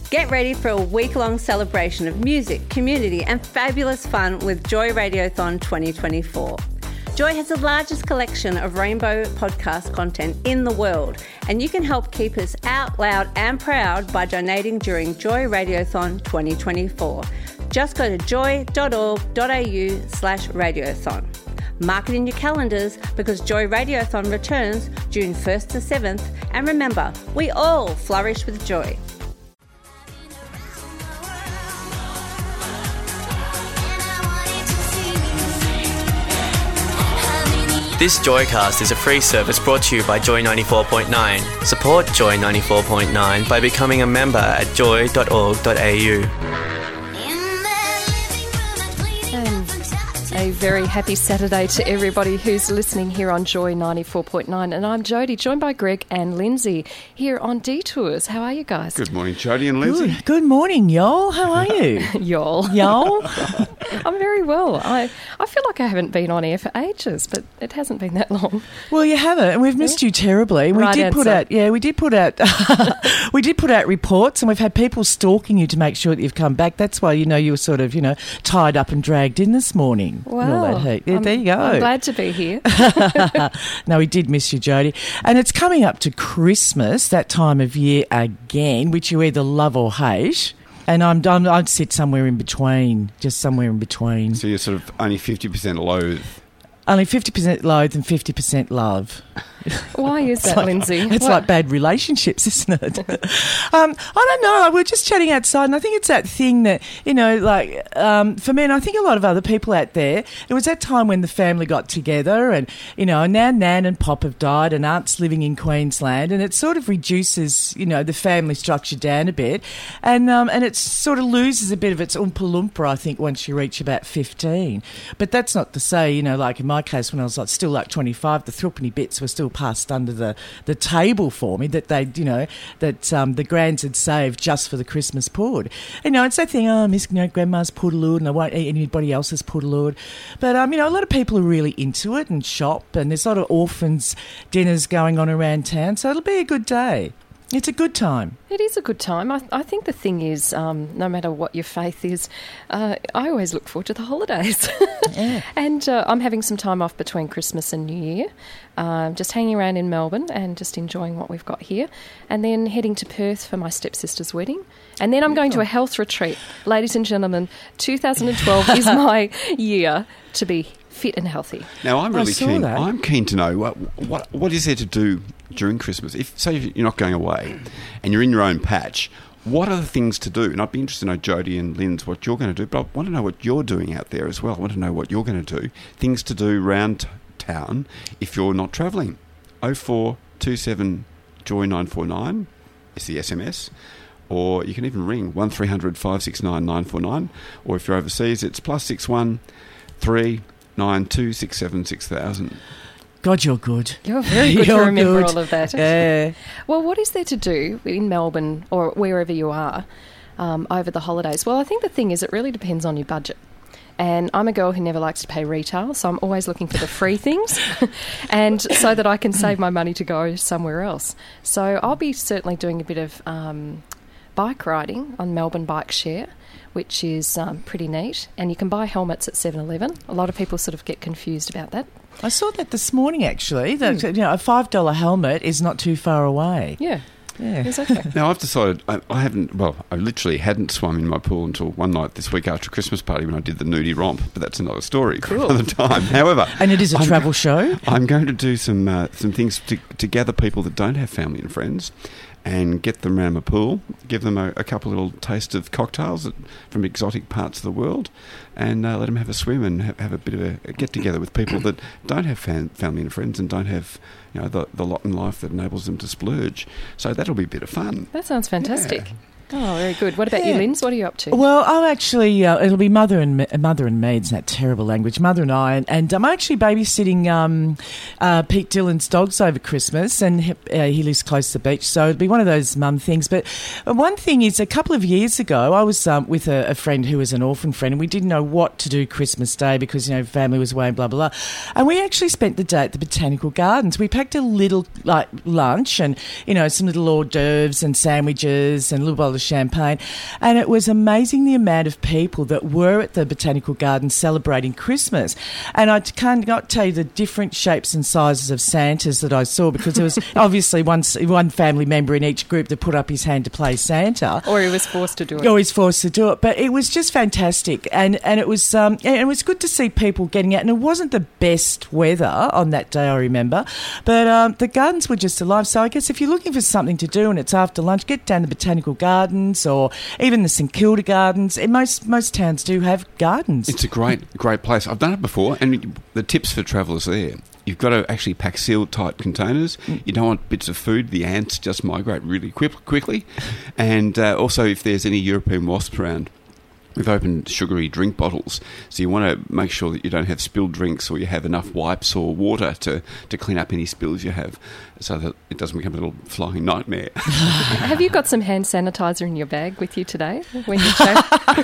Get ready for a week-long celebration of music, community and fabulous fun with Joy Radiothon 2024. Joy has the largest collection of rainbow podcast content in the world, and you can help keep us out loud and proud by donating during Joy Radiothon 2024. Just go to joy.org.au/radiothon. Mark it in your calendars because Joy Radiothon returns June 1st to 7th, and remember, we all flourish with joy. This Joycast is a free service brought to you by Joy 94.9. Support Joy 94.9 by becoming a member at joy.org.au. A very happy Saturday to everybody who's listening here on Joy 94.9. And I'm Jodie, joined by Greg and Lindsay here on Detours. How are you guys? Good morning, Jodie and Lindsay. Good morning, y'all. How are you? Y'all. Y'all? I'm very well. I feel like I haven't been on air for ages, but it hasn't been that long. Well, you haven't, and we've missed you terribly. We did put out reports, and we've had people stalking you to make sure that you've come back. That's why you were sort of tied up and dragged in this morning. Wow. There you go. I'm glad to be here. No, we did miss you, Jodie. And it's coming up to Christmas, that time of year again, which you either love or hate. And I'd sit somewhere in between, just somewhere in between. So you're sort of only 50% loathe. Only 50% loathe and 50% love. Why is that, Lindsay? It's like bad relationships, isn't it? I don't know. We're just chatting outside, and I think it's that thing that, for me, and I think a lot of other people out there, it was that time when the family got together and, now Nan and Pop have died and Aunt's living in Queensland, and it sort of reduces, the family structure down a bit, and it sort of loses a bit of its oompa loompa, I think, once you reach about 15. But that's not to say, like in my case, when I was still 25, the threepenny bits were still passed under the table for me that they, the grands had saved just for the Christmas pud. It's that thing, I miss Grandma's puddaloo and I won't eat anybody else's puddaloo. But, a lot of people are really into it and shop, and there's a lot of orphans dinners going on around town, so it'll be a good day. It's a good time. It is a good time. I think the thing is, no matter what your faith is, I always look forward to the holidays. Yeah. And I'm having some time off between Christmas and New Year, just hanging around in Melbourne and just enjoying what we've got here, and then heading to Perth for my stepsister's wedding. And then I'm going to a health retreat. Ladies and gentlemen, 2012 is my year to be fit and healthy. Now, I'm really keen. That. I'm keen to know what is there to do during Christmas. If, say, you're not going away and you're in your own patch, what are the things to do? And I'd be interested to know, Jodie and Linz, what you're going to do, but I want to know what you're doing out there as well. I want to know what you're going to do, things to do around town if you're not travelling. 0427 Joy 949 is the SMS, or you can even ring 1300 569 949, or if you're overseas, it's +61 3 9267 6000. God, you're good. You're very good to remember all of that. Yeah. Well, what is there to do in Melbourne or wherever you are over the holidays? Well, I think the thing is it really depends on your budget. And I'm a girl who never likes to pay retail, so I'm always looking for the free things and so that I can save my money to go somewhere else. So I'll be certainly doing a bit of bike riding on Melbourne Bike Share, which is pretty neat. And you can buy helmets at 7-Eleven. A lot of people sort of get confused about that. I saw that this morning, actually. That, a $5 helmet is not too far away. Yeah. Exactly. Now, I've decided I literally hadn't swum in my pool until one night this week after a Christmas party when I did the nudie romp, but that's another story for another time. However... And it is a travel show? I'm going to do some things to gather people that don't have family and friends and get them around my pool, give them a couple little taste of cocktails from exotic parts of the world, and let them have a swim and have a bit of a get-together with people that don't have family and friends and don't have the lot in life that enables them to splurge. So that'll be a bit of fun. That sounds fantastic. Yeah. Oh, very good. What about you, Linz? What are you up to? Well, I'm actually, it'll be Mother and Me, it's that terrible language, Mother and I, and I'm actually babysitting Pete Dillon's dogs over Christmas, and he lives close to the beach, so it'll be one of those mum things. But one thing is, a couple of years ago, I was with a friend who was an orphan friend, and we didn't know what to do Christmas Day because, family was away and blah, blah, blah. And we actually spent the day at the Botanical Gardens. We packed a little, lunch and, some little hors d'oeuvres and sandwiches and a little bottle of of champagne. And it was amazing the amount of people that were at the Botanical Gardens celebrating Christmas. And I cannot tell you the different shapes and sizes of Santas that I saw, because there was obviously one family member in each group that put up his hand to play Santa. Or he was forced to do it. Or he's forced to do it. But it was just fantastic. And it was good to see people getting out. And it wasn't the best weather on that day, I remember. But the gardens were just alive. So I guess if you're looking for something to do and it's after lunch, get down to the Botanical Gardens or even the St Kilda Gardens. And most towns do have gardens. It's a great place. I've done it before, and the tips for travellers there. You've got to actually pack sealed tight containers. You don't want bits of food. The ants just migrate really quickly. And also, if there's any European wasps around, we've opened sugary drink bottles. So you want to make sure that you don't have spilled drinks, or you have enough wipes or water to clean up any spills you have, so that it doesn't become a little flying nightmare. Have you got some hand sanitizer in your bag with you today when you chat?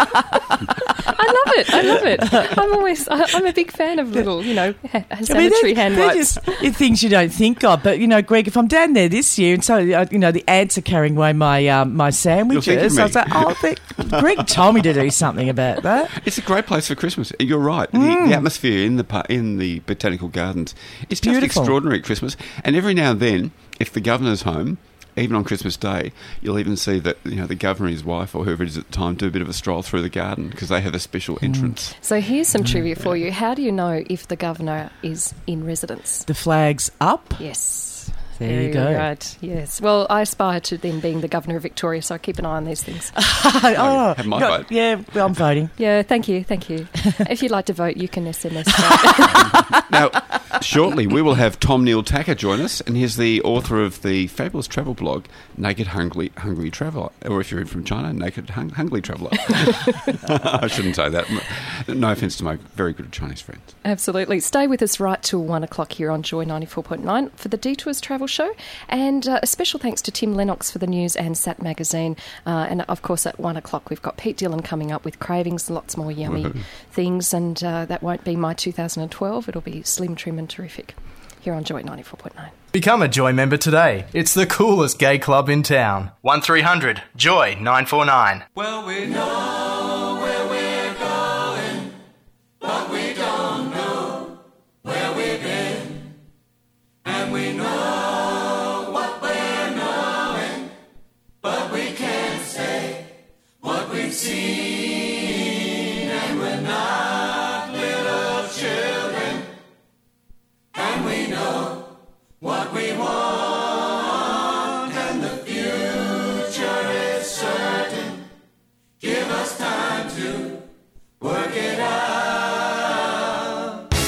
I love it. I'm a big fan of little, sanitary hand wipes. Just things you don't think of. But, Greg, if I'm down there this year and so, the ants are carrying away my sandwiches, I was like, Greg told me to do something about that. It's a great place for Christmas. You're right. The atmosphere in the Botanical Gardens is just extraordinary at Christmas. And every now and then, if the governor's home, even on Christmas Day, you'll even see that the governor and his wife, or whoever it is at the time, do a bit of a stroll through the garden because they have a special entrance. So here's some trivia for you. How do you know if the governor is in residence? The flag's up? Yes. There you go. Right, yes. Well, I aspire to then being the Governor of Victoria, so I keep an eye on these things. Have my vote. Yeah, well, I'm voting. Yeah, thank you. If you'd like to vote, you can SMS. Now, shortly we will have Tom Neil Tacker join us, and he's the author of the fabulous travel blog, Naked Hungry Traveller, or if you're from China, Naked Hungry Traveller. I shouldn't say that. No offence to my very good Chinese friends. Absolutely. Stay with us right till 1 o'clock here on Joy 94.9 for the Detours Travel Show, and a special thanks to Tim Lennox for the news and Sat Magazine. And of course, at 1 o'clock, we've got Pete Dillon coming up with Cravings, lots more yummy things, and that won't be my 2012. It'll be slim, trim, and terrific here on Joy 94.9. Become a Joy member today. It's the coolest gay club in town. 1300 Joy 949. Well, we know where we're going, but we don't know where we've been. And we know what we're knowing, but we can't say what we've seen. And we're not little children, and we know what we want, and the future is certain. Give us time to work it out.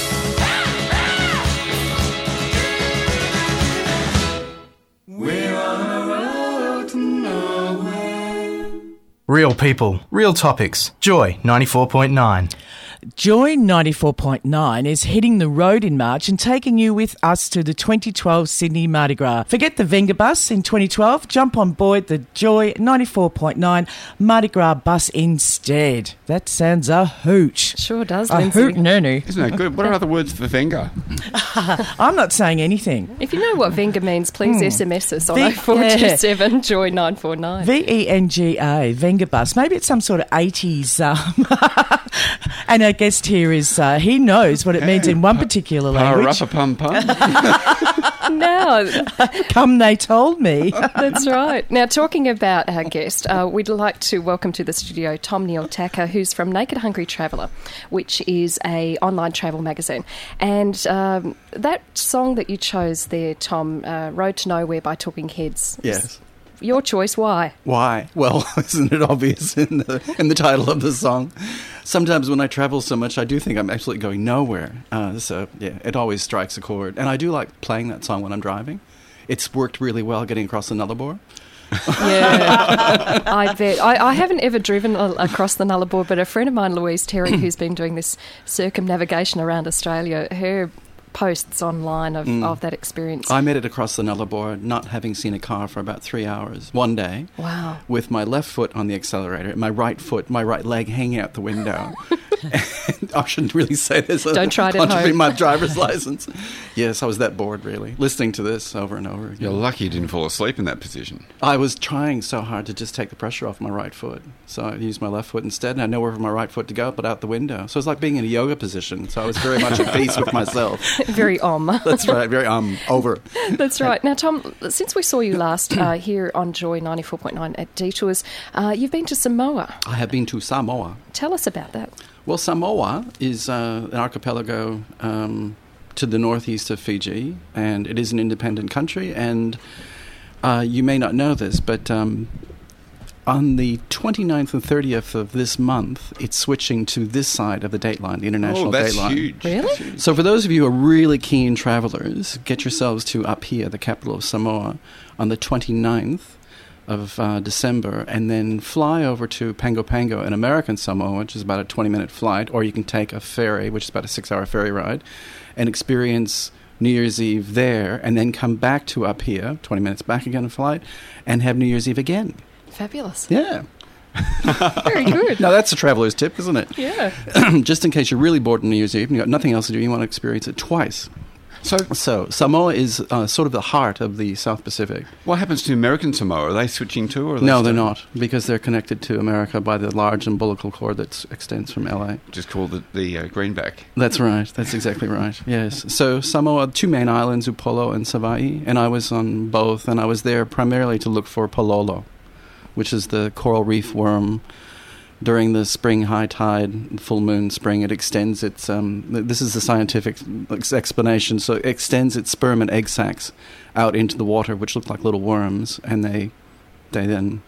We're on a road to nowhere. Real people, real topics. Joy 94.9. Joy 94.9 is hitting the road in March and taking you with us to the 2012 Sydney Mardi Gras. Forget the Venga bus in 2012. Jump on board the Joy 94.9 Mardi Gras bus instead. That sounds a hoot. Sure does, A Lindsay. hoot, Nunu. Isn't that good? What are other words for Venga? I'm not saying anything. If you know what Venga means, please SMS us on 0427 Joy 949. Venga, Venga bus. Maybe it's some sort of 80s. And our guest here is, he knows what it means in one particular language. Pa-ra-pa-pum-pum. Now, Come, they told me. that's right. Now, talking about our guest, we'd like to welcome to the studio Tom Neil Tacker, who's from Naked Hungry Traveller, which is a online travel magazine. And that song that you chose there, Tom, Road to Nowhere by Talking Heads. Yes. Your choice, why? Why? Well, isn't it obvious in the title of the song? Sometimes when I travel so much, I do think I'm absolutely going nowhere. So, yeah, it always strikes a chord. And I do like playing that song when I'm driving. It's worked really well getting across the Nullarbor. Yeah, I bet. I haven't ever driven across the Nullarbor, but a friend of mine, Louise Terry, who's been doing this circumnavigation around Australia, her posts online of that experience. I made it across the Nullarbor not having seen a car for about 3 hours one day. Wow. With my left foot on the accelerator, my right leg hanging out the window. I shouldn't really say this. Don't try it at Contravene home. my driver's license. Yes, I was that bored, really, listening to this over and over again. You're lucky you didn't fall asleep in that position. I was trying so hard to just take the pressure off my right foot. So I used my left foot instead, and I had nowhere for my right foot to go but out the window. So it was like being in a yoga position. So I was very much at peace with myself. Very That's right, very over. That's right. Now, Tom, since we saw you last here on Joy 94.9 at Detours, you've been to Samoa. I have been to Samoa. Tell us about that. Well, Samoa is an archipelago to the northeast of Fiji, and it is an independent country. And you may not know this, but on the 29th and 30th of this month, it's switching to this side of the dateline, the international that's dateline. huge. Really? That's huge. So for those of you who are really keen travelers, get yourselves to Apia, the capital of Samoa, on the 29th of December, and then fly over to Pago Pago in American Samoa, which is about a 20-minute flight, or you can take a ferry, which is about a 6-hour ferry ride, and experience New Year's Eve there, and then come back to Apia, 20 minutes back again in flight, and have New Year's Eve again. Fabulous. Yeah. Very good. Now, that's a traveler's tip, isn't it? Yeah. Just in case you're really bored on New Year's Eve and you've got nothing else to do, you want to experience it twice. So Samoa is sort of the heart of the South Pacific. What happens to American Samoa? Are they switching too? Or are they No, they're staying? not, because they're connected to America by the large umbilical cord that extends from LA. Just called the greenback. That's right. That's exactly right. Yes. So Samoa, 2 main islands, Upolu and Savaii, and I was on both, and I was there primarily to look for pololo, which is the coral reef worm. During the spring high tide, full moon spring, it extends its, this is the scientific explanation, so it extends its sperm and egg sacs out into the water, which look like little worms, and they then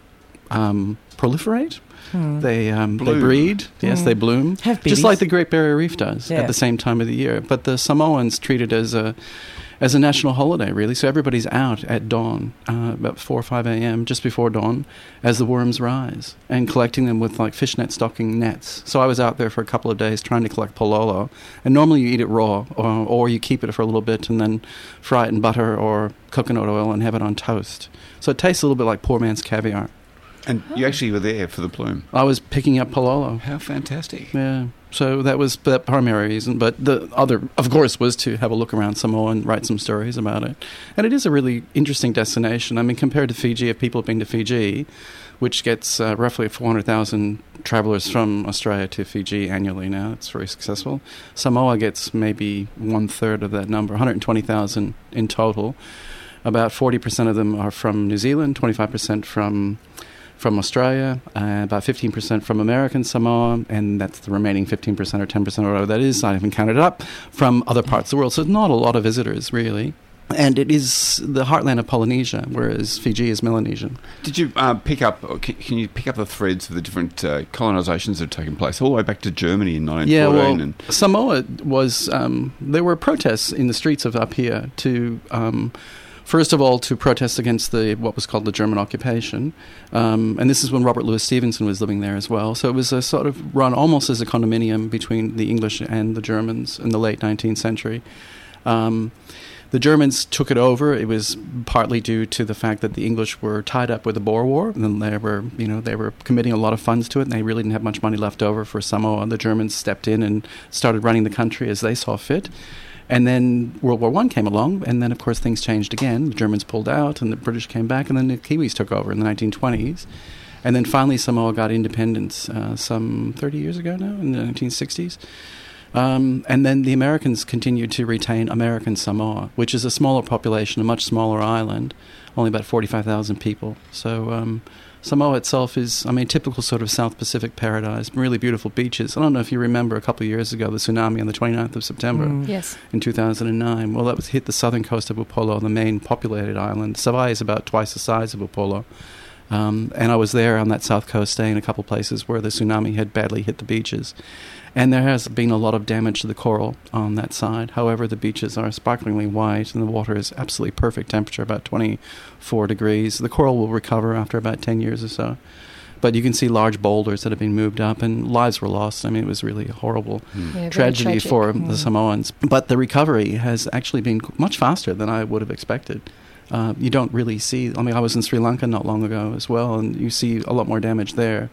proliferate. They breed. Yes, they bloom. Have just babies. like the Great Barrier Reef does Yeah. at the same time of the year. But the Samoans treat it as a national holiday, really. So everybody's out at dawn, about 4 or 5 a.m., just before dawn, as the worms rise, and collecting them with like fishnet stocking nets. So I was out there for a couple of days trying to collect pololo, and normally you eat it raw, or you keep it for a little bit and then fry it in butter or coconut oil and have it on toast. So it tastes a little bit like poor man's caviar. And you actually were there for the plume. I was picking up pololo. How fantastic. Yeah. So that was the primary reason. But the other, of course, was to have a look around Samoa and write some stories about it. And it is a really interesting destination. I mean, compared to Fiji, if people have been to Fiji, which gets roughly 400,000 travelers from Australia to Fiji annually now, it's very successful. Samoa gets maybe 1/3 of that number, 120,000 in total. About 40% of them are from New Zealand, 25% from Australia, about 15% from American Samoa, and that's the remaining 15% or 10% or whatever that is, I haven't counted it up, from other parts of the world. So it's not a lot of visitors, really. And it is the heartland of Polynesia, whereas Fiji is Melanesian. Did you pick up, or can you pick up the threads of the different colonisations that have taken place, all the way back to Germany in 1914? Yeah, well, and Samoa was, there were protests in the streets of Apia to... First of all, to protest against what was called the German occupation. And this is when Robert Louis Stevenson was living there as well. So it was a sort of run almost as a condominium between the English and the Germans in the late 19th century. The Germans took it over. It was partly due to the fact that the English were tied up with the Boer War, and they were committing a lot of funds to it, and they really didn't have much money left over for Samoa. The Germans stepped in and started running the country as they saw fit. And then World War I came along, and then, of course, things changed again. The Germans pulled out, and the British came back, and then the Kiwis took over in the 1920s. And then finally Samoa got independence some 30 years ago now, in the 1960s. And then the Americans continued to retain American Samoa, which is a smaller population, a much smaller island, only about 45,000 people. So Samoa itself is, typical sort of South Pacific paradise, really beautiful beaches. I don't know if you remember a couple of years ago, the tsunami on the 29th of September Yes. in 2009. Well, that hit the southern coast of Upolu, the main populated island. Savaii is about twice the size of Upolu. And I was there on that south coast, staying in a couple places where the tsunami had badly hit the beaches. And there has been a lot of damage to the coral on that side. However, the beaches are sparklingly white, and the water is absolutely perfect temperature, about 24 degrees. The coral will recover after about 10 years or so. But you can see large boulders that have been moved up, and lives were lost. It was really a horrible Yeah, very tragedy tragic. for the Samoans. But the recovery has actually been much faster than I would have expected. You don't really see... I was in Sri Lanka not long ago as well, and you see a lot more damage there.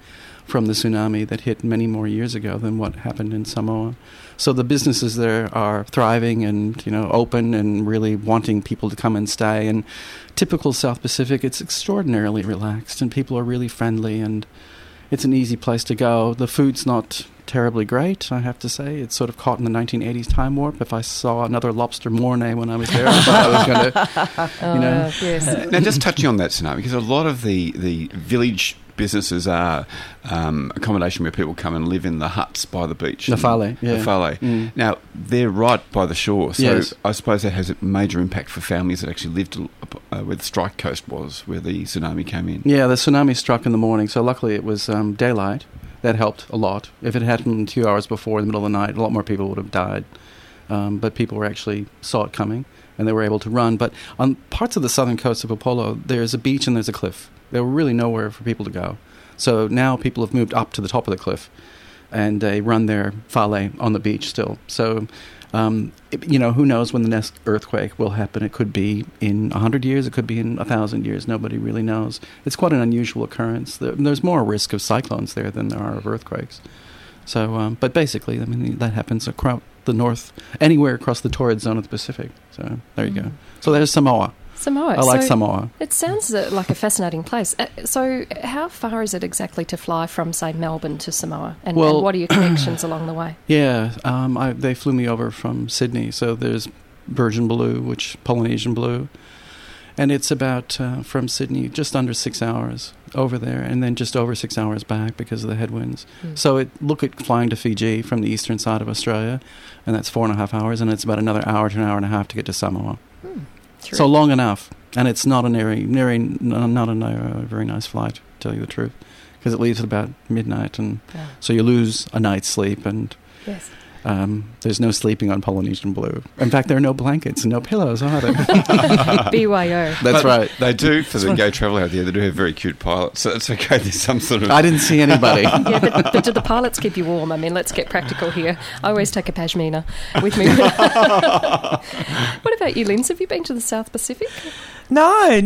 from the tsunami that hit many more years ago than what happened in Samoa. So the businesses there are thriving and, open and really wanting people to come and stay. And typical South Pacific, it's extraordinarily relaxed and people are really friendly and it's an easy place to go. The food's not terribly great, I have to say. It's sort of caught in the 1980s time warp. If I saw another lobster mornay when I was there, I thought I was going to, Yes. Now, just touching on that, Sano, because a lot of the village businesses are accommodation where people come and live in the huts by the beach. The fale, yeah. The fale. Now, they're right by the shore, so Yes. I suppose that has a major impact for families that actually lived where the Strike Coast was, where the tsunami came in. Yeah, the tsunami struck in the morning, so luckily it was daylight. That helped a lot. If it had happened 2 hours before in the middle of the night, a lot more people would have died. But people saw it coming, and they were able to run. But on parts of the southern coast of Upolu, there's a beach and there's a cliff. There were really nowhere for people to go. So now people have moved up to the top of the cliff, and they run their fale on the beach still. So, who knows when the next earthquake will happen? It could be in 100 years, it could be in 1,000 years. Nobody really knows. It's quite an unusual occurrence. There's more risk of cyclones there than there are of earthquakes. So, but basically, that happens across the north, anywhere across the torrid zone of the Pacific. So there you go. So there's Samoa. Samoa. I like Samoa. It sounds like a fascinating place. So how far is it exactly to fly from, say, Melbourne to Samoa? And what are your connections along the way? Yeah, they flew me over from Sydney. So there's Virgin Blue, Polynesian Blue. And it's about, from Sydney, just under 6 hours over there, and then just over 6 hours back because of the headwinds. So look at flying to Fiji from the eastern side of Australia, and that's 4.5 hours, and it's about another hour to an hour and a half to get to Samoa. So long enough, and it's not a very nice flight, to tell you the truth, because it leaves at about midnight, and so you lose a night's sleep, and there's no sleeping on Polynesian Blue. In fact, there are no blankets and no pillows, are there? BYO. That's right. They do, for the gay traveller out there, they do have very cute pilots, so it's okay. There's some sort of... I didn't see anybody. Yeah, but do the pilots keep you warm? I mean, let's get practical here. I always take a pashmina with me. What about you, Linz? Have you been to the South Pacific? No,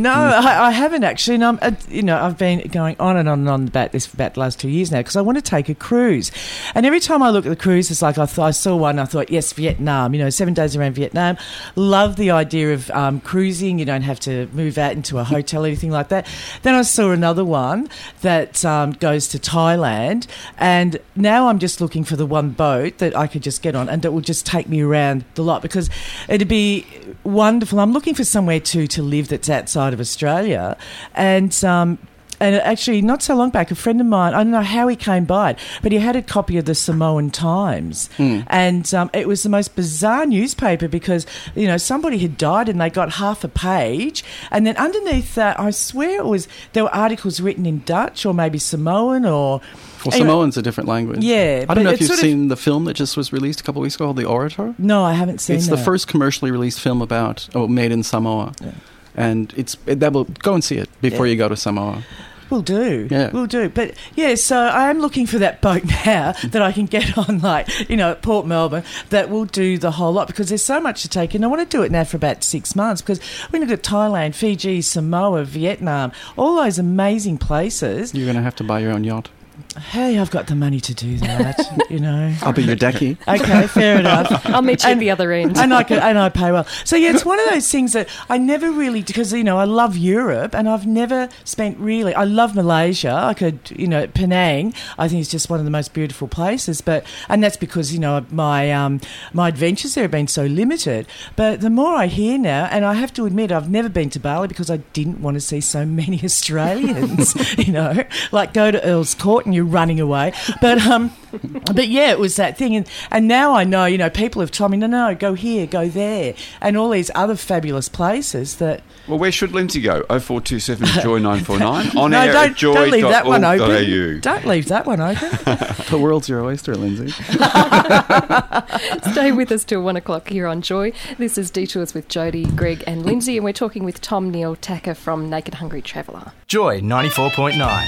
I haven't actually. And I've been going on and on and on about this for about the last 2 years now because I want to take a cruise. And every time I look at the cruise, it's like I saw one, I thought, yes, Vietnam, 7 days around Vietnam. Love the idea of cruising. You don't have to move out into a hotel or anything like that. Then I saw another one that goes to Thailand. And now I'm just looking for the one boat that I could just get on and that will just take me around the lot because it'd be wonderful. I'm looking for somewhere to live that's outside of Australia, and actually not so long back, a friend of mine, I don't know how he came by it, but he had a copy of the Samoan Times, and it was the most bizarre newspaper because somebody had died and they got half a page, and then underneath that, I swear there were articles written in Dutch or maybe Samoan or. Well, Samoan's a different language. Yeah. I don't know if you've seen the film that just was released a couple of weeks ago called The Orator. No, I haven't seen It's the first commercially released film made in Samoa. Yeah. And go and see it before you go to Samoa. We'll do. Yeah. We'll do. But, so I am looking for that boat now that I can get on, at Port Melbourne that will do the whole lot because there's so much to take in. I want to do it now for about 6 months because we look at Thailand, Fiji, Samoa, Vietnam, all those amazing places. You're going to have to buy your own yacht. Hey, I've got the money to do that, I'll be your decky. Okay, fair enough. I'll meet you at the other end. And I pay well. So, it's one of those things that I never really, because, I love Europe and I've never spent really, I love Malaysia. I could, Penang, I think it's just one of the most beautiful places. And that's because, my adventures there have been so limited. But the more I hear now, and I have to admit, I've never been to Bali because I didn't want to see so many Australians, like go to Earl's Court and you're running away. But it was that thing. And now I know, people have told me, no, go here, go there, and all these other fabulous places that... Well, where should Lindsay go? 0427 Joy 949 on no, air at joy.org.au. Don't leave that one open. Don't leave that one open. The world's your oyster, Lindsay. Stay with us till 1 o'clock here on Joy. This is Detours with Jody, Greg and Lindsay, and we're talking with Tom Neil Tacker from Naked Hungry Traveller. Joy 94.9.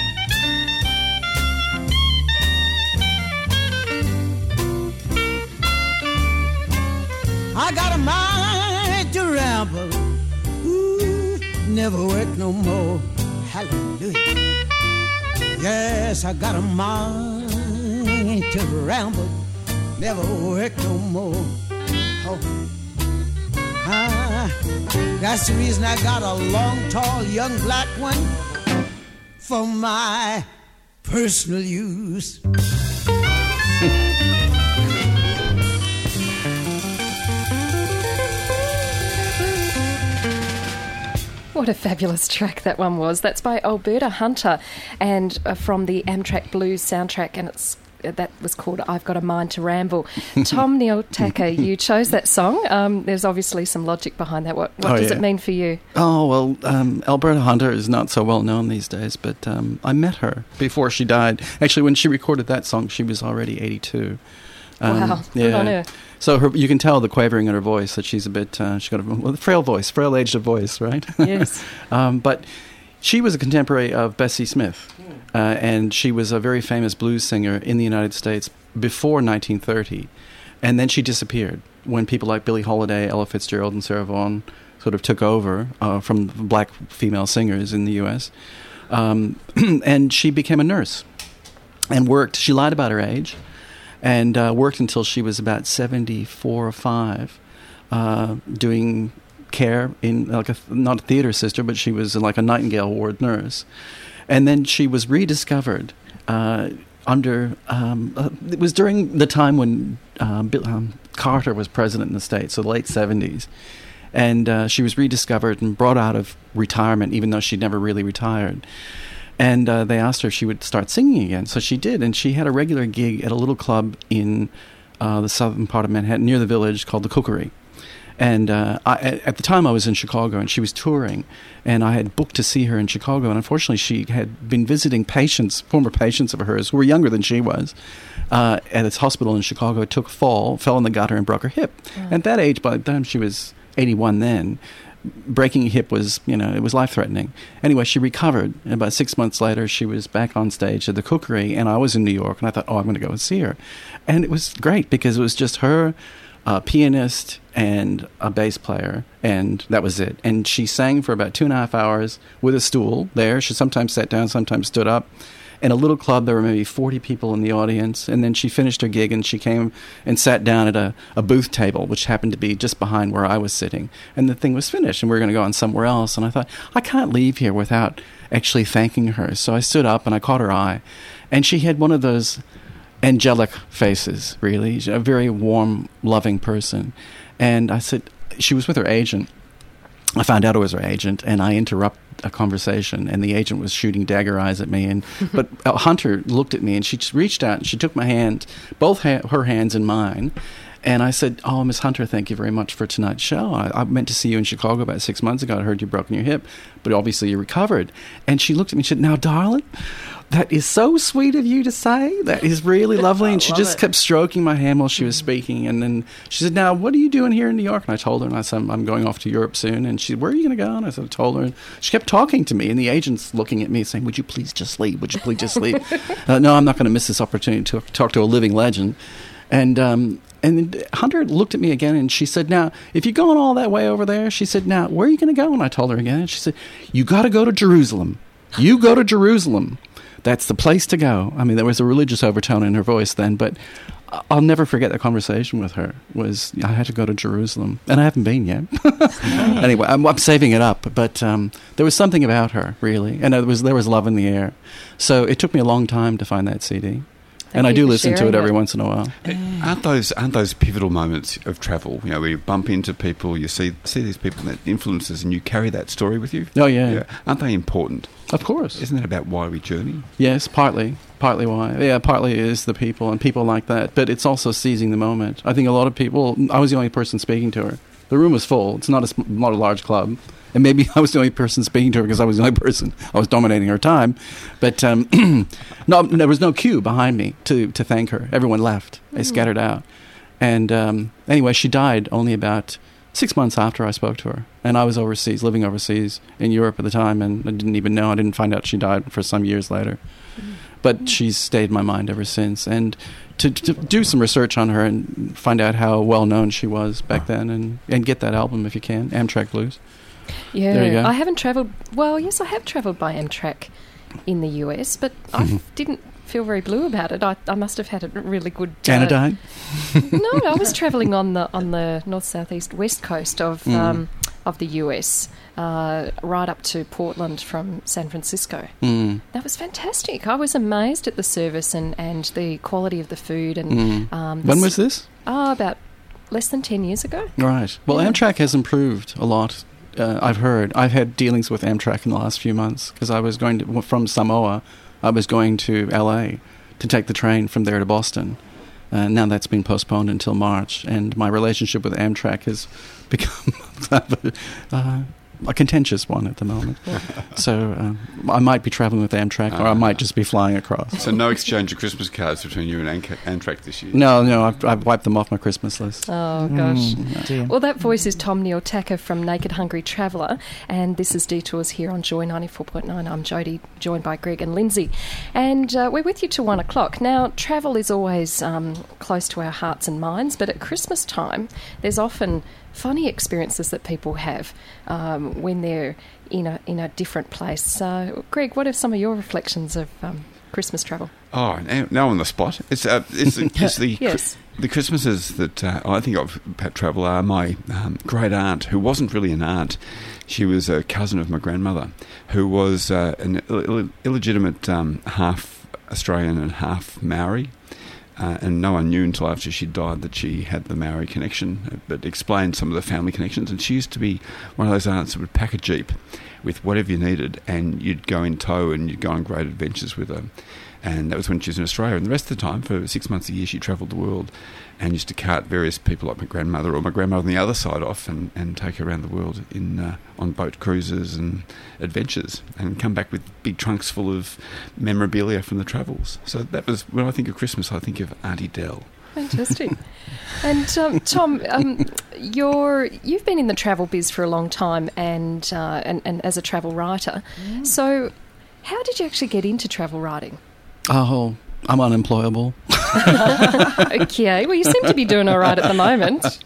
I got a mind to ramble, ooh, never work no more, hallelujah. Yes, I got a mind to ramble, never work no more. Oh. That's the reason I got a long, tall, young black one for my personal use. What a fabulous track that one was. That's by Alberta Hunter and from the Amtrak Blues soundtrack, and that was called I've Got a Mind to Ramble. Tom Neil-Tacker, you chose that song. There's obviously some logic behind that. What does it mean for you? Oh, well, Alberta Hunter is not so well known these days, but I met her before she died. Actually, when she recorded that song, she was already 82. Wow, good on her. So you can tell the quavering in her voice that she's a bit, she's got a frail voice, frail-aged voice, right? Yes. But she was a contemporary of Bessie Smith, and she was a very famous blues singer in the United States before 1930. And then she disappeared when people like Billie Holiday, Ella Fitzgerald, and Sarah Vaughan sort of took over from black female singers in the U.S. And she became a nurse and worked. She lied about her age. And worked until she was about 74 or 5, doing care in not a theater sister, but she was like a Nightingale ward nurse. And then she was rediscovered it was during the time when Carter was president in the States, so the late 70s. And she was rediscovered and brought out of retirement, even though she'd never really retired. And they asked her if she would start singing again. So she did, and she had a regular gig at a little club in the southern part of Manhattan, near the Village, called the Cookery. And at the time I was in Chicago, and she was touring, and I had booked to see her in Chicago. And unfortunately, she had been visiting former patients of hers, who were younger than she was, at this hospital in Chicago, took a fall, fell in the gutter, and broke her hip. Oh. At that age, by the time she was 81 then, breaking a hip was, it was life-threatening. Anyway, she recovered, and about 6 months later, she was back on stage at the Cookery, and I was in New York, and I thought, I'm going to go and see her. And it was great, because it was just her, a pianist, and a bass player, and that was it. And she sang for about 2.5 hours with a stool there. She sometimes sat down, sometimes stood up. In a little club, there were maybe 40 people in the audience, and then she finished her gig, and she came and sat down at a booth table, which happened to be just behind where I was sitting, and the thing was finished, and we were going to go on somewhere else, and I thought, I can't leave here without actually thanking her. So I stood up, and I caught her eye, and she had one of those angelic faces, really, a very warm, loving person, and I said, she was with her agent. I found out it was her agent, and I interrupted a conversation, and the agent was shooting dagger eyes at me. But Hunter looked at me, and she just reached out, and she took my hand, both her hands in mine, and I said, "Oh, Miss Hunter, thank you very much for tonight's show. I meant to see you in Chicago about 6 months ago. I heard you'd broken your hip, but obviously you recovered." And she looked at me and said, "Now, darling, that is so sweet of you to say. That is really lovely." And she just kept stroking my hand while she was speaking. And then she said, "Now, what are you doing here in New York?" And I told her, and I said, "I'm going off to Europe soon." And she said, "Where are you going to go?" And I said, I told her. And she kept talking to me. And the agent's looking at me saying, "Would you please just leave? Would you please just leave?" No, I'm not going to miss this opportunity to talk to a living legend. And then Hunter looked at me again, and she said, "Now, if you're going all that way over there," she said, "now, where are you going to go?" And I told her again. And she said, "You got to go to Jerusalem. You go to Jerusalem. That's the place to go." I mean, there was a religious overtone in her voice then, but I'll never forget that conversation with her. I had to go to Jerusalem, and I haven't been yet. Anyway, I'm saving it up, but there was something about her, really, and there was love in the air. So it took me a long time to find that CD. And I do listen to it every once in a while. Aren't those pivotal moments of travel? Where you bump into people, you see these people that influences, and you carry that story with you. Oh yeah. Aren't they important? Of course. Isn't that about why we journey? Yes, partly why. Yeah, partly is the people and people like that. But it's also seizing the moment. I think a lot of people. I was the only person speaking to her. The room was full. It's not a large club. And maybe I was the only person speaking to her because I was the only person. I was dominating her time. But no, there was no queue behind me to thank her. Everyone left. They scattered out. And anyway, she died only about 6 months after I spoke to her. And I was living overseas in Europe at the time, and I didn't even know. I didn't find out she died for some years later. But she's stayed in my mind ever since. And to do some research on her and find out how well-known she was back then, and get that album if you can, Amtrak Blues. Yeah, there you go. I haven't travelled... Well, yes, I have travelled by Amtrak in the US, but I didn't feel very blue about it. I must have had a really good... Anodyne? No, I was travelling on the north, south, east, west coast of the US, right up to Portland from San Francisco. That was fantastic. I was amazed at the service and the quality of the food. And when was this? About less than 10 years ago. Right. Well, Yeah. Amtrak has improved a lot. I've heard. I've had dealings with Amtrak in the last few months because I was going to, from Samoa, I was going to LA to take the train from there to Boston. Now that's been postponed until March, and my relationship with Amtrak has become a contentious one at the moment. So I might be travelling with Amtrak, or I might just be flying across. So no exchange of Christmas cards between you and Amtrak this year? No, I've wiped them off my Christmas list. Oh, gosh. Dear. Well, that voice is Tom Neil-Tacker from Naked Hungry Traveller, and this is Detours here on Joy 94.9. I'm Jodie, joined by Greg and Lindsay, and we're with you till 1 o'clock. Now, travel is always close to our hearts and minds, but at Christmas time, there's often funny experiences that people have when they're in a different place. So, Greg, what are some of your reflections of Christmas travel? Oh, now on the spot. It's the Yes. the Christmases that I think of at travel are my great aunt, who wasn't really an aunt. She was a cousin of my grandmother, who was an illegitimate half Australian and half Maori. And no one knew until after she died that she had the Maori connection, but explained some of the family connections. And she used to be one of those aunts that would pack a jeep with whatever you needed, and you'd go in tow and you'd go on great adventures with her. And that was when she was in Australia. And the rest of the time, for 6 months a year, she travelled the world and used to cart various people like my grandmother or my grandmother on the other side off and take her around the world on boat cruises and adventures, and come back with big trunks full of memorabilia from the travels. So that was, when I think of Christmas, I think of Auntie Dell. Fantastic. And Tom, you've been in the travel biz for a long time, and as a travel writer. So, how did you actually get into travel writing? Oh, I'm unemployable. Okay, well, you seem to be doing all right at the moment.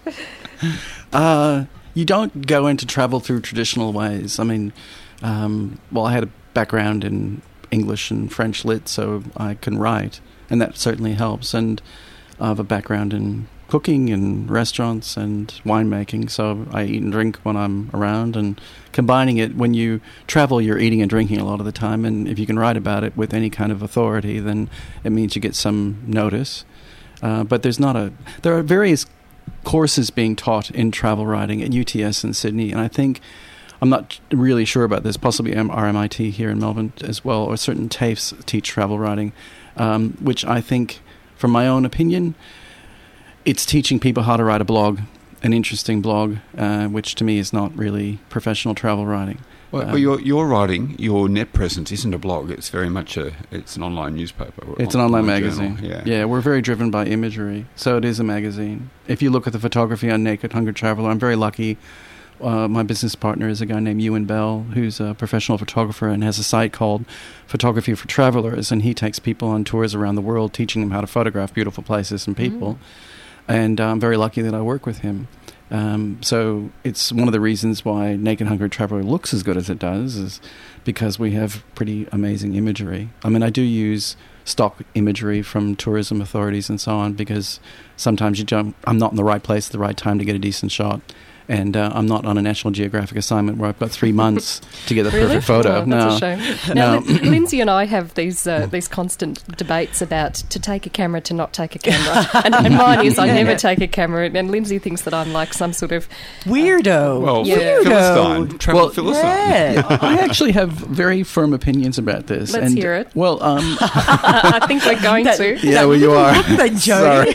You don't go into travel through traditional ways. I mean, I had a background in English and French lit, so I can write, and that certainly helps. And I have a background in cooking and restaurants and winemaking, so I eat and drink when I'm around, and combining it, when you travel, you're eating and drinking a lot of the time, and if you can write about it with any kind of authority, then it means you get some notice. But there are various courses being taught in travel writing at UTS in Sydney, and I think, I'm not really sure about this, possibly RMIT here in Melbourne as well, or certain TAFEs teach travel writing, which I think, from my own opinion, it's teaching people how to write a blog, an interesting blog, which to me is not really professional travel writing. Well, your writing, your net presence isn't a blog. It's very much it's an online newspaper. Or it's an online magazine. Journal. Yeah, we're very driven by imagery, so it is a magazine. If you look at the photography on Naked Hungry Traveller, I'm very lucky. My business partner is a guy named Ewan Bell, who's a professional photographer and has a site called Photography for Travelers, and he takes people on tours around the world, teaching them how to photograph beautiful places and people. And I'm very lucky that I work with him. So it's one of the reasons why Naked Hungry Traveller looks as good as it does, is because we have pretty amazing imagery. I mean, I do use stock imagery from tourism authorities and so on, because sometimes I'm not in the right place at the right time to get a decent shot. And I'm not on a National Geographic assignment where I've got 3 months to get the perfect photo. Oh, that's a shame. Now, Lindsay and I have these constant debates about to take a camera, to not take a camera. and mine is I never take a camera. And Lindsay thinks that I'm like some sort of... Weirdo. Well, Weirdo. Philistine. Travel Philistine. Yeah. I actually have very firm opinions about this. Let's hear it. Well, I think we're going to. yeah, well, you are. Sorry.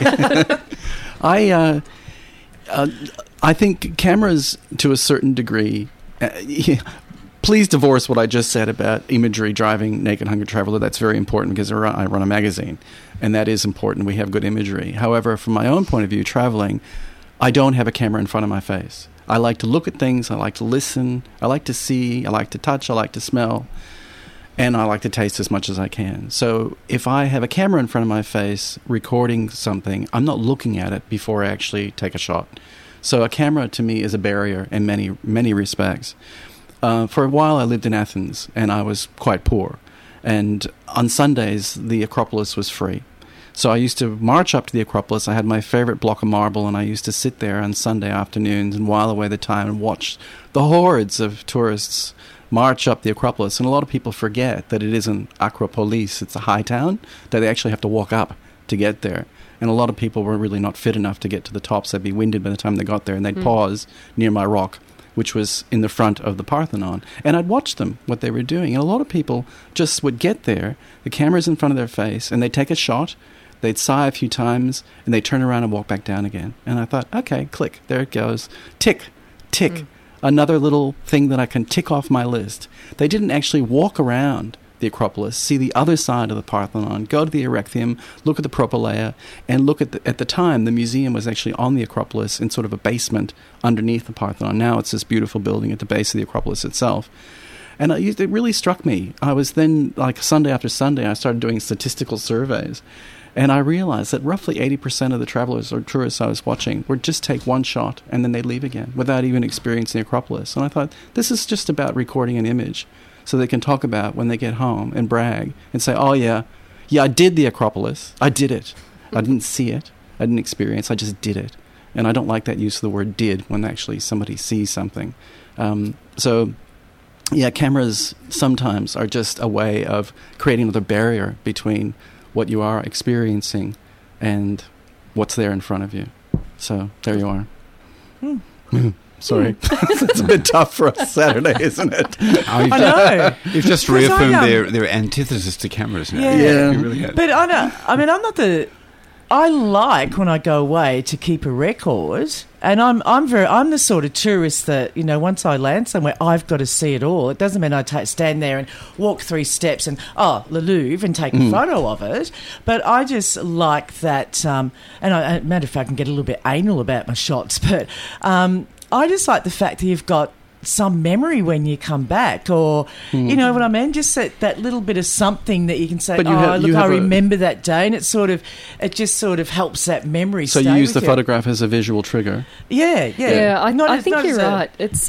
I think cameras, to a certain degree, please divorce what I just said about imagery driving Naked Hungry Traveller. That's very important because I run a magazine, and that is important. We have good imagery. However, from my own point of view, traveling, I don't have a camera in front of my face. I like to look at things. I like to listen. I like to see. I like to touch. I like to smell. And I like to taste as much as I can. So if I have a camera in front of my face recording something, I'm not looking at it before I actually take a shot. So a camera to me is a barrier in many, many respects. For a while I lived in Athens, and I was quite poor. And on Sundays, the Acropolis was free. So I used to march up to the Acropolis. I had my favorite block of marble, and I used to sit there on Sunday afternoons and while away the time and watch the hordes of tourists march up the Acropolis. And a lot of people forget that it isn't Acropolis, it's a high town, that they actually have to walk up to get there. And a lot of people were really not fit enough to get to the tops. They'd be winded by the time they got there, and they'd pause near my rock, which was in the front of the Parthenon. And I'd watch them, what they were doing. And a lot of people just would get there, the camera's in front of their face, and they'd take a shot, they'd sigh a few times, and they'd turn around and walk back down again. And I thought, okay, click, there it goes. Tick, tick. Another little thing that I can tick off my list. They didn't actually walk around the Acropolis, see the other side of the Parthenon, go to the Erechtheum, look at the Propylaea, and look at the time, the museum was actually on the Acropolis in sort of a basement underneath the Parthenon. Now it's this beautiful building at the base of the Acropolis itself. And it really struck me. I was then, like Sunday after Sunday, I started doing statistical surveys. And I realized that roughly 80% of the travelers or tourists I was watching would just take one shot and then they'd leave again without even experiencing the Acropolis. And I thought, this is just about recording an image so they can talk about when they get home and brag and say, oh, yeah, I did the Acropolis. I did it. I didn't see it. I didn't experience. I just did it. And I don't like that use of the word did when actually somebody sees something. So, cameras sometimes are just a way of creating another barrier between what you are experiencing and what's there in front of you. So there you are. Sorry. It's a bit tough for a Saturday, isn't it? I know. You've just reaffirmed their antithesis to cameras now. Yeah. You really have. But I like when I go away to keep a record, and I'm the sort of tourist that, once I land somewhere, I've got to see it all. It doesn't mean I stand there and walk 3 steps and the Louvre and take a photo of it, but I just like that. Matter of fact, I can get a little bit anal about my shots, but I just like the fact that you've got some memory when you come back, or you know what I mean, just that little bit of something that you can say, I remember that day, and it just sort of helps that memory so stay you use with the photograph as a visual trigger. I think you're right. It's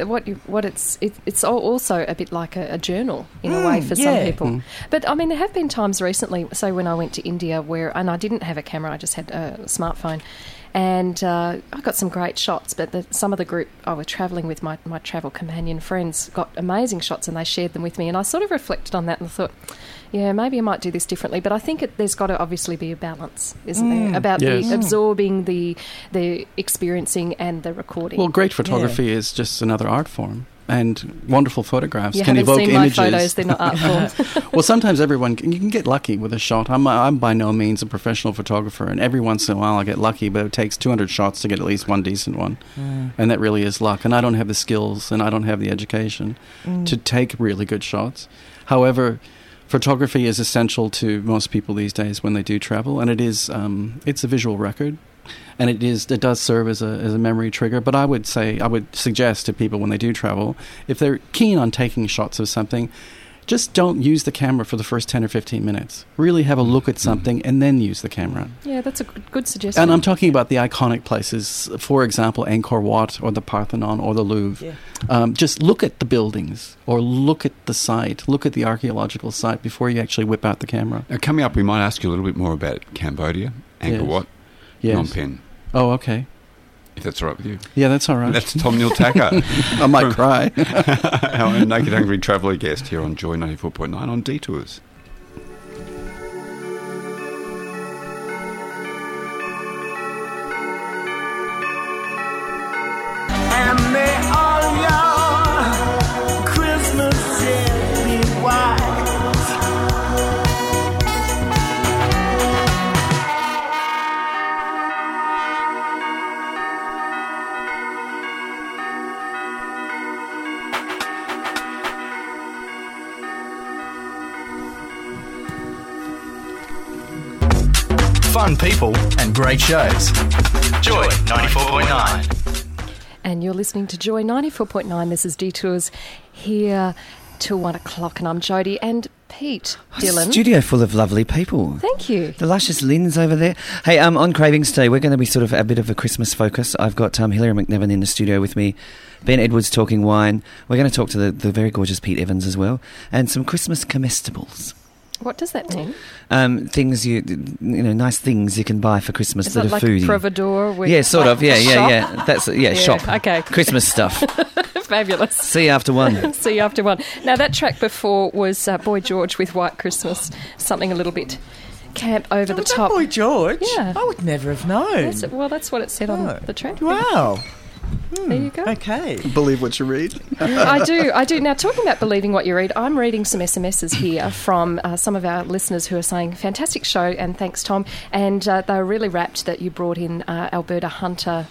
it's also a bit like a journal in a way for some people. But I mean, there have been times recently, say when I went to India, and I didn't have a camera, I just had a smartphone. And I got some great shots, but some of the group I was travelling with, my travel companion friends, got amazing shots and they shared them with me. And I sort of reflected on that and thought, maybe I might do this differently. But I think there's got to obviously be a balance, isn't there, about the absorbing, the experiencing and the recording. Well, great photography is just another art form. And wonderful photographs you can evoke seen images. My photos, they're not art forms. Well, sometimes you can get lucky with a shot. I'm by no means a professional photographer, and every once in a while I get lucky, but it takes 200 shots to get at least one decent one. And that really is luck. And I don't have the skills and I don't have the education to take really good shots. However, photography is essential to most people these days when they do travel, and it's a visual record. And it does serve as a memory trigger. But I would suggest to people when they do travel, if they're keen on taking shots of something, just don't use the camera for the first 10 or 15 minutes. Really have a look at something and then use the camera. Yeah, that's a good suggestion. And I'm talking about the iconic places, for example, Angkor Wat or the Parthenon or the Louvre. Yeah. Just look at the buildings or look at the site, look at the archaeological site before you actually whip out the camera. Now, coming up, we might ask you a little bit more about Cambodia, Angkor Wat. Yes. Phnom Penh. Oh, okay. If that's all right with you. Yeah, that's all right. That's Tom Neil Tacker. I might cry. Our Naked Hungry Traveller guest here on Joy 94.9 on Detours. And may all your Christmases be white. Fun people and great shows. Joy 94.9. And you're listening to Joy 94.9. This is Detours here till 1 o'clock, and I'm Jodie. And Pete, Dylan. Studio full of lovely people. Thank you. The luscious Lynn's over there. Hey, on Cravings Day, we're going to be sort of a bit of a Christmas focus. I've got Hilary McNevin in the studio with me, Ben Edwards talking wine. We're going to talk to the very gorgeous Pete Evans as well, and some Christmas comestibles. What does that mean? Things nice things you can buy for Christmas Is that it are like foodie. a providor? Yeah, sort of. Yeah. That's shop. Okay. Christmas stuff. Fabulous. See you after 1. See you after 1. Now, that track before was Boy George with White Christmas, something a little bit camp over the Was that top. Boy George? Yeah. I would never have known. That's what it said on the track. Wow. There you go. Okay. Believe what you read. I do. Now, talking about believing what you read, I'm reading some SMSs here from some of our listeners who are saying, fantastic show, and thanks, Tom. And they were really rapt that you brought in Alberta Hunter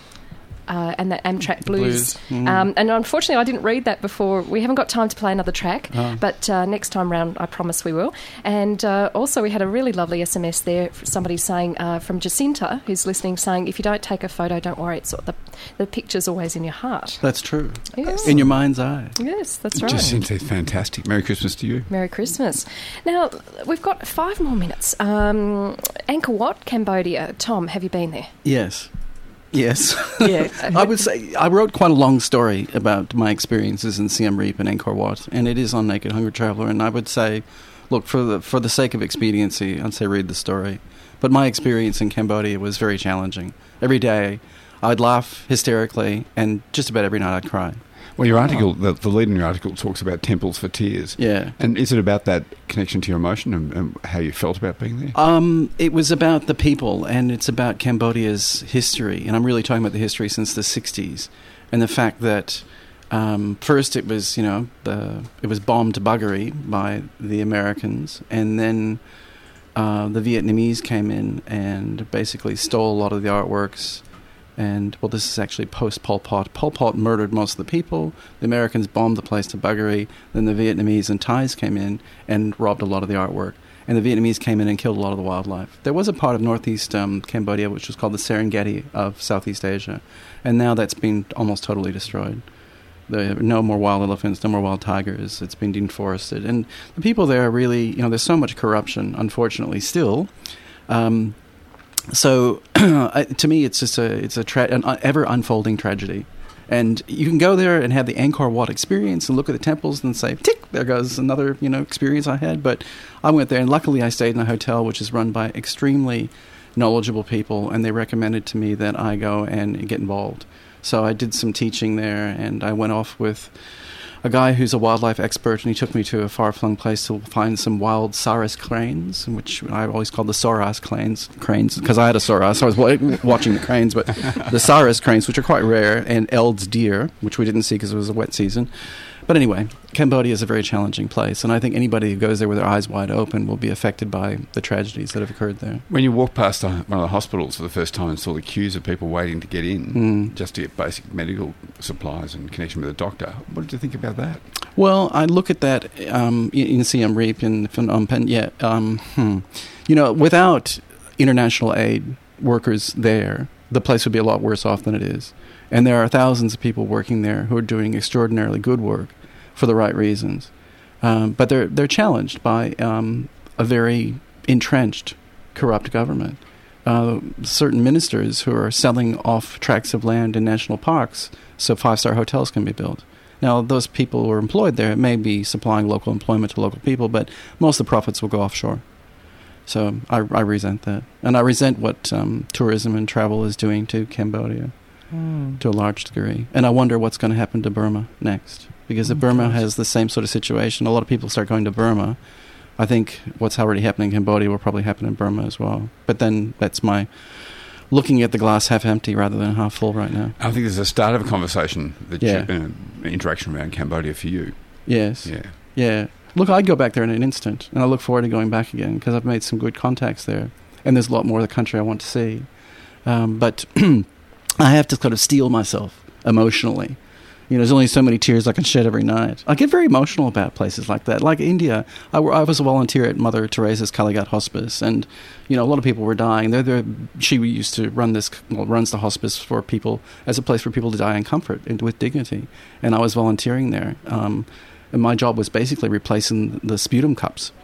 and that Amtrak Blues. And unfortunately, I didn't read that before. We haven't got time to play another track, but next time round, I promise we will. And also, we had a really lovely SMS there, somebody saying, from Jacinta, who's listening, saying, if you don't take a photo, don't worry, it's sort of the picture's always in your heart. That's true. Yes. In your mind's eye. Yes, that's right. Jacinta, fantastic. Merry Christmas to you. Merry Christmas. Now, we've got 5 more minutes. Angkor Wat, Cambodia. Tom, have you been there? Yes. Yes. Yeah. I would say I wrote quite a long story about my experiences in Siem Reap and Angkor Wat, and it is on Naked Hungry Traveller. And I would say, look, for the sake of expediency, I'd say read the story. But my experience in Cambodia was very challenging. Every day, I'd laugh hysterically, and just about every night I'd cry. Well, your article, the lead in your article talks about temples for tears. Yeah. And is it about that connection to your emotion and how you felt about being there? It was about the people, and it's about Cambodia's history. And I'm really talking about the history since the 60s. And the fact that first it was, it was bombed to buggery by the Americans. And then the Vietnamese came in and basically stole a lot of the artworks. And, well, this is actually post-Pol Pot. Pol Pot murdered most of the people. The Americans bombed the place to buggery. Then the Vietnamese and Thais came in and robbed a lot of the artwork. And the Vietnamese came in and killed a lot of the wildlife. There was a part of northeast Cambodia which was called the Serengeti of Southeast Asia. And now that's been almost totally destroyed. There are no more wild elephants, no more wild tigers. It's been deforested. And the people there are really, there's so much corruption, unfortunately, still. So, to me, it's just an ever unfolding tragedy, and you can go there and have the Angkor Wat experience and look at the temples and say, "Tick, there goes another experience I had." But I went there, and luckily, I stayed in a hotel which is run by extremely knowledgeable people, and they recommended to me that I go and get involved. So I did some teaching there, and I went off with a guy who's a wildlife expert, and he took me to a far-flung place to find some wild Saras cranes, which I always called the Soras cranes, because I had a Soras. So I was watching the cranes, but the Saras cranes, which are quite rare, and Eld's deer, which we didn't see because it was a wet season. But anyway, Cambodia is a very challenging place, and I think anybody who goes there with their eyes wide open will be affected by the tragedies that have occurred there. When you walked past one of the hospitals for the first time and saw the queues of people waiting to get in just to get basic medical supplies and connection with a doctor, what did you think about that? Well, I look at that in Siem Reap and Phnom Penh. Without international aid workers there, the place would be a lot worse off than it is. And there are thousands of people working there who are doing extraordinarily good work for the right reasons. But they're challenged by a very entrenched, corrupt government. Certain ministers who are selling off tracts of land in national parks so 5-star hotels can be built. Now, those people who are employed there may be supplying local employment to local people, but most of the profits will go offshore. So I resent that. And I resent what tourism and travel is doing to Cambodia. To a large degree. And I wonder what's going to happen to Burma next. Because if Burma has the same sort of situation, a lot of people start going to Burma. I think what's already happening in Cambodia will probably happen in Burma as well. But then that's my looking at the glass half empty rather than half full right now. I think there's a start of a conversation, interaction around Cambodia for you. Yes. Yeah. Look, I'd go back there in an instant, and I look forward to going back again because I've made some good contacts there. And there's a lot more of the country I want to see. But I have to sort of steel myself emotionally. There's only so many tears I can shed every night. I get very emotional about places like that. Like India, I was a volunteer at Mother Teresa's Kalighat Hospice, and a lot of people were dying. She used to runs the hospice for people as a place for people to die in comfort and with dignity. And I was volunteering there, and my job was basically replacing the sputum cups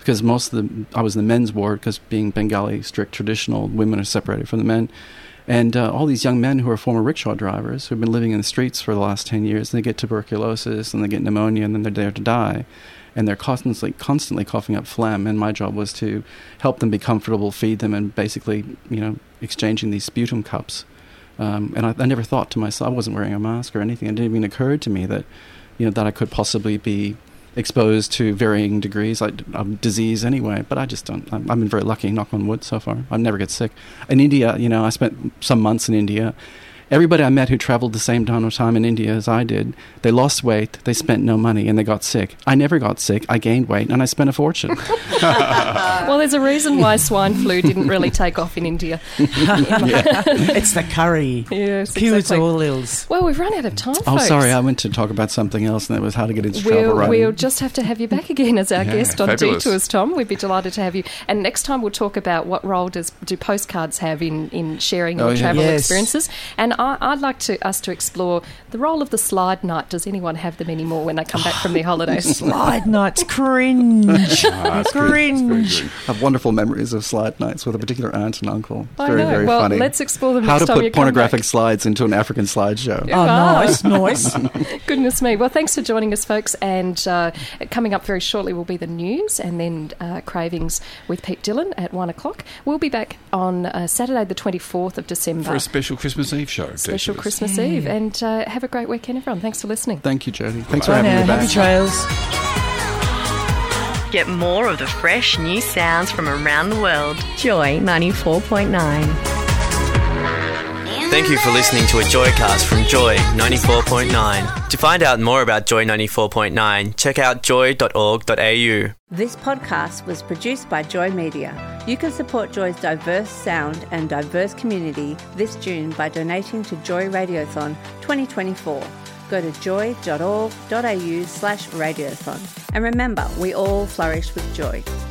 because I was in the men's ward, because being Bengali, strict traditional, women are separated from the men. And all these young men who are former rickshaw drivers who've been living in the streets for the last 10 years, and they get tuberculosis and they get pneumonia and then they're there to die. And they're constantly coughing up phlegm. And my job was to help them be comfortable, feed them, and basically, exchanging these sputum cups. And I never thought to myself, I wasn't wearing a mask or anything. It didn't even occur to me that, that I could possibly be exposed to varying degrees of disease anyway. But I just don't. I've been very lucky, knock on wood, so far. I never get sick. In India, I spent some months in India. Everybody I met who traveled the same time in India as I did, they lost weight, they spent no money, and they got sick. I never got sick. I gained weight, and I spent a fortune. Well, there's a reason why swine flu didn't really take off in India. It's the curry. Yes, Cures exactly. all ills. Well, we've run out of time, Oh, folks. sorry, I went to talk about something else, and that was how to get into travel writing. We'll just have to have you back again as our guest on fabulous. Detours, Tom. We'd be delighted to have you. And next time we'll talk about what role do postcards have in sharing your travel Yes. experiences. And I'd like us to explore the role of the slide night. Does anyone have them anymore when they come back from their holidays? Slide nights, cringe. Cringe. I have wonderful memories of slide nights with a particular aunt and uncle. It's I very, know. very Well, funny. let's explore them How next to time you put come pornographic back. slides into an African slideshow. Oh, nice. Goodness me. Well, thanks for joining us, folks. And coming up very shortly will be the news and then Cravings with Pete Dillon at 1 o'clock. We'll be back on Saturday the 24th of December. For a special Christmas Eve show. Special Detours. Christmas Eve. And have a great weekend, everyone. Thanks for listening. Thank you, Jodie. Thanks Bye for having now. me back. Happy trails. Get more of the fresh new sounds from around the world. Joy 94.9. Thank you for listening to a Joycast from Joy 94.9. To find out more about Joy 94.9, check out joy.org.au. This podcast was produced by Joy Media. You can support Joy's diverse sound and diverse community this June by donating to Joy Radiothon 2024. Go to joy.org.au/radiothon. And remember, we all flourish with joy.